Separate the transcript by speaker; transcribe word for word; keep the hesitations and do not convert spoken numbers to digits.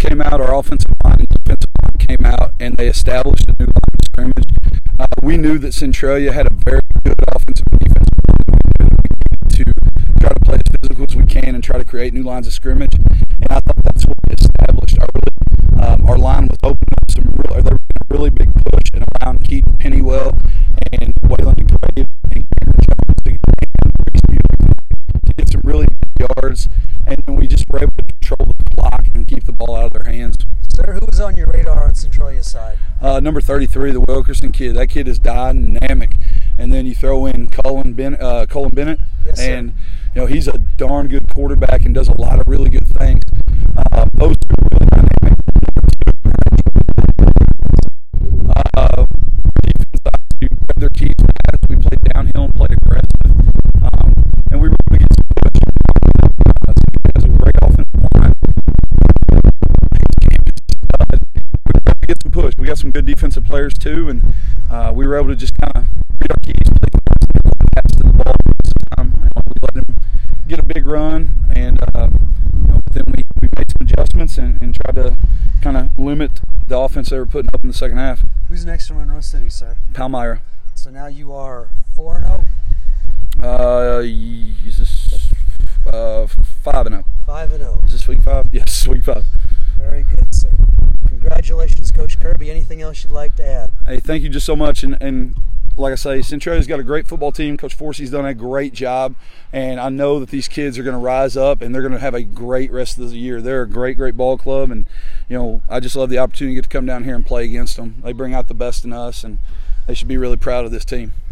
Speaker 1: came out, our offensive line and defensive line came out, and they established a new line of scrimmage. Uh, we knew that Centralia had a very good offensive and defensive line. We knew that we needed to try to play as physical as we can and try to create new lines of scrimmage. And I thought that's what we established early. Um, our line was opening up some real, they were a really big push and allowing Keaton Pennywell and Waylon DeGrave and Cameron Jones to get, to get some really good yards. And then we just were able to control the clock and keep the ball out of their hands.
Speaker 2: Sir, who was on your radar on Centralia's side?
Speaker 1: Uh, number thirty-three, the Wilkerson kid. That kid is dynamic. And then you throw in Colin, ben, uh, Colin Bennett.
Speaker 2: Yes, sir.
Speaker 1: And you know, he's a darn good quarterback and does a lot of really good things. Uh, those two are really dynamic. Uh, defense, we grabbed their keys fast. We played downhill and played aggressive. Um, and we were able to get some push. Uh, he has a great offensive line. Uh, we were able to get some push. We got some good defensive players too, and uh, we were able to just kind of read our keys, play fast to the ball. Um, we let them get a big run, and uh, you know, then we, we made some adjustments and, and tried to kind of limit the offense they were putting up in the second half.
Speaker 2: Who's next from Monroe City, sir?
Speaker 1: Palmyra.
Speaker 2: So now you are four and oh?
Speaker 1: Uh, is this uh, five and oh?
Speaker 2: five and oh.
Speaker 1: Is this week five? Yes, week five.
Speaker 2: Very good, sir. Congratulations, Coach Kirby. Anything else you'd like to add?
Speaker 1: Hey, thank you just so much. And, and like I say, Centralia's got a great football team. Coach Forsey's done a great job. And I know that these kids are going to rise up and they're going to have a great rest of the year. They're a great, great ball club. And, you know, I just love the opportunity to get to come down here and play against them. They bring out the best in us, and they should be really proud of this team.